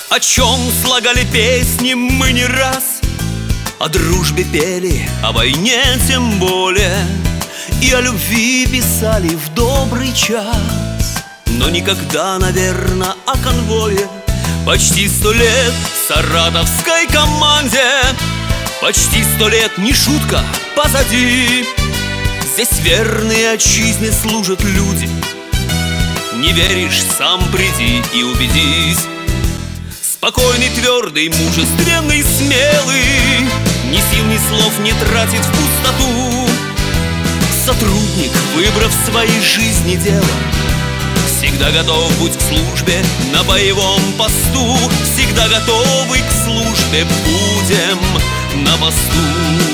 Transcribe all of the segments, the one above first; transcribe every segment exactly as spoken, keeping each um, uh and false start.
О чем слагали песни мы не раз, о дружбе пели, о войне тем более, и о любви писали в добрый час. Но никогда, наверное, о конвое. Почти сто лет саратовской команде, почти сто лет, не шутка, позади. Здесь верные отчизне служат люди. Не веришь, сам приди и убедись. Спокойный, твердый, мужественный, смелый, ни сил, ни слов не тратит в пустоту. Сотрудник, выбрав в своей жизни дело, всегда готов быть к службе на боевом посту. Всегда готовы к службе будем на посту.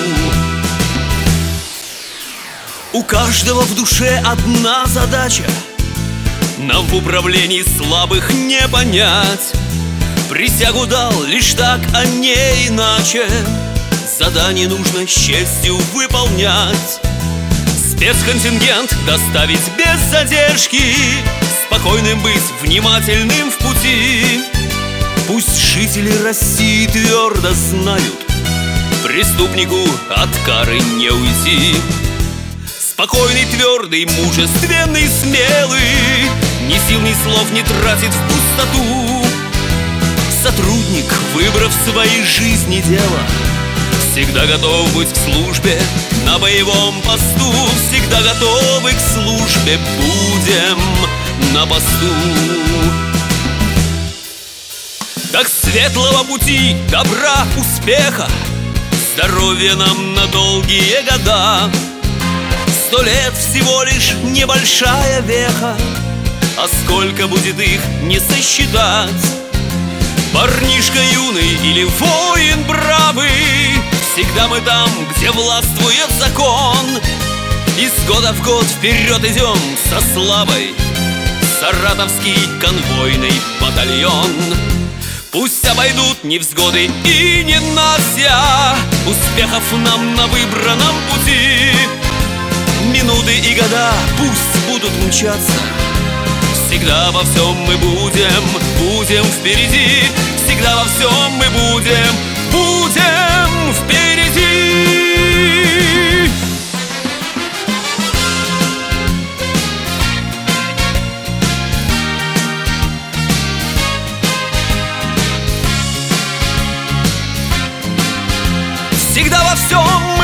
У каждого в душе одна задача, нам в управлении слабых не понять. Присягу дал лишь так, а не иначе. Задание нужно с честью выполнять. Спецконтингент доставить без задержки, спокойным быть, внимательным в пути. Пусть жители России твердо знают, преступнику от кары не уйти. Спокойный, твердый, мужественный, смелый, ни сил, ни слов не тратит в пустоту. Сотрудник, выбрав в своей жизни дело, всегда готов быть к службе на боевом посту. Всегда готовы к службе будем на посту. Так светлого пути, добра, успеха, здоровья нам на долгие года. Сто лет всего лишь небольшая веха, а сколько будет их не сосчитать. Парнишка юный или воин бравый, всегда мы там, где властвует закон. Из года в год вперед идем со славой, саратовский конвойный батальон. Пусть обойдут невзгоды и ненастья, успехов нам на выбранном пути. Минуты и года пусть будут мчаться, всегда во всем мы будем, будем впереди. Всегда во всем мы будем, будем впереди. Всегда во всем